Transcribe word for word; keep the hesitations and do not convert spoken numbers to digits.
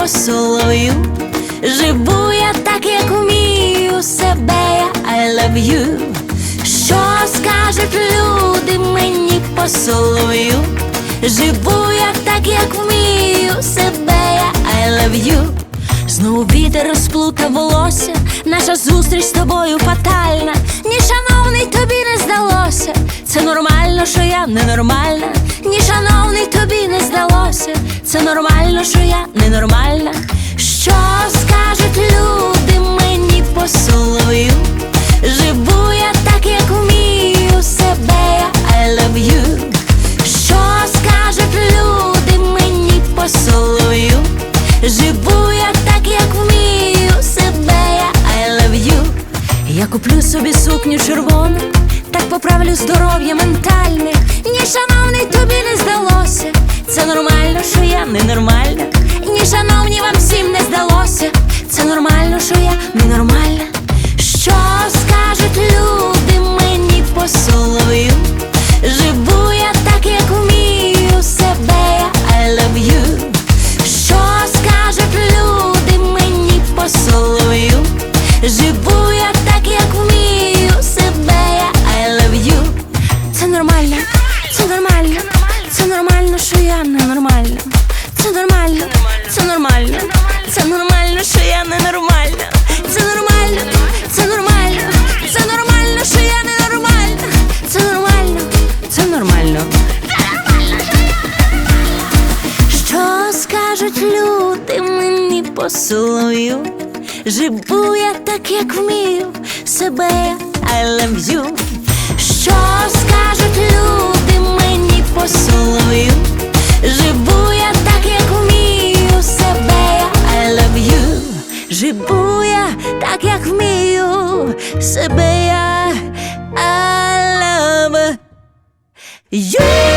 по солов'ю. Живу я так, як вмію, себе я I love you. Що скажуть люди мені по солов'ю? Живу я так, як вмію, себе я I love you. Знову вітер розплутав волосся, наша зустріч з тобою фатальна. Ні, шановний, тобі не здалося, це нормально, що я ненормальна. Ні, шановний, тобі не здалося, це нормально, що я ненормальна. Що скажуть люди мені по солов'ю? Живу я так, як вмію, себе я I love you. Що скажуть люди мені по солов'ю? Живу я так, як вмію, себе я I love you. Я куплю собі сукню червону, так поправлю здоров'я ментальне. Ні, шановний, тобі не здалося, це нормально, що я ненормальна. Ні, шановні, вам всім не здалося, це нормально, що я ненормальна. Що скажуть люди мені по солов'ю? Живу я так, як вмію, себе я I love you. Що скажуть люди мені по солов'ю? Живу я так, як вмію, себе я I love you. Це нормально, це нормально, це нормально, що я ненормальна. Це нормально, це нормально, це нормально, що я ненормальна. Це нормально, це нормально, це нормально, що я ненормальна. Це нормально, це нормально. Що скажуть люди мені по солов'ю? Живу я так, як вмію, себе я I love you. Що скажуть люди мені по солов'ю? Живу я так, як вмію, себе я I love you. Живу я так, як вмію, себе я I love you.